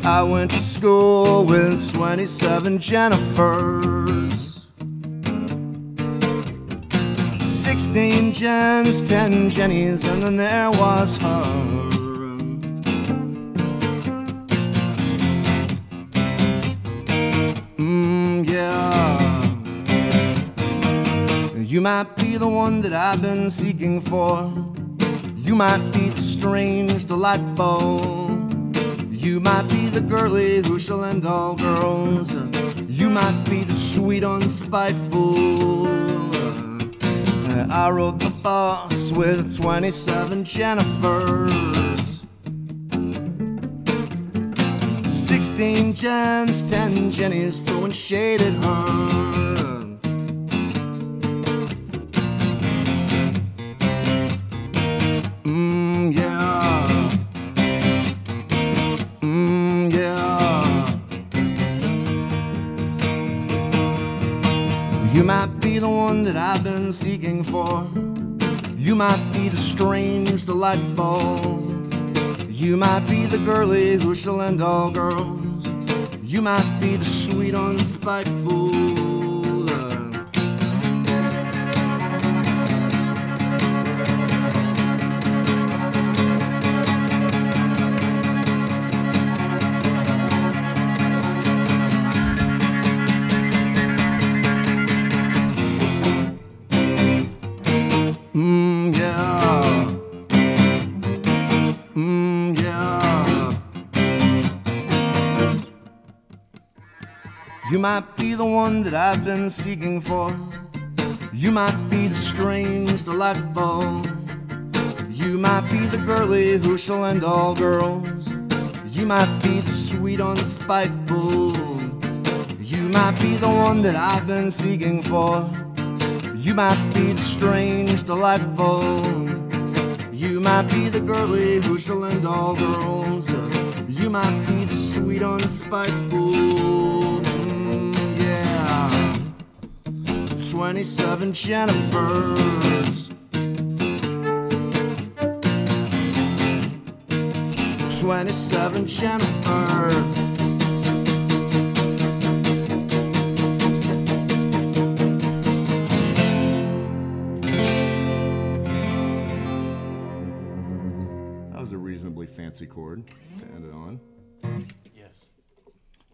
I went to school with 27 Jennifers, 16 Jens, 10 Jennies, and then there was her. Yeah. You might be the one that I've been seeking for. You might be the strange, delightful. You might be the girly who shall end all girls. You might be the sweet, unspiteful. I rode the bus with 27 Jennifers, 16 Jens, 10 Jennies, throwing shade at her. You might be the one that I've been seeking for. You might be the strange, delightful. You might be the girly who shall end all girls. You might be the sweet, unspiteful. You might be the one that I've been seeking for. You might be the strange, delightful. You might be the girly who shall end all girls. You might be the sweet, unspiteful. You might be the one that I've been seeking for. You might be the strange, delightful. You might be the girly who shall end all girls. You might be the sweet, unspiteful. 27 Jennifers, 27 Jennifers. That was a reasonably fancy chord to end it on.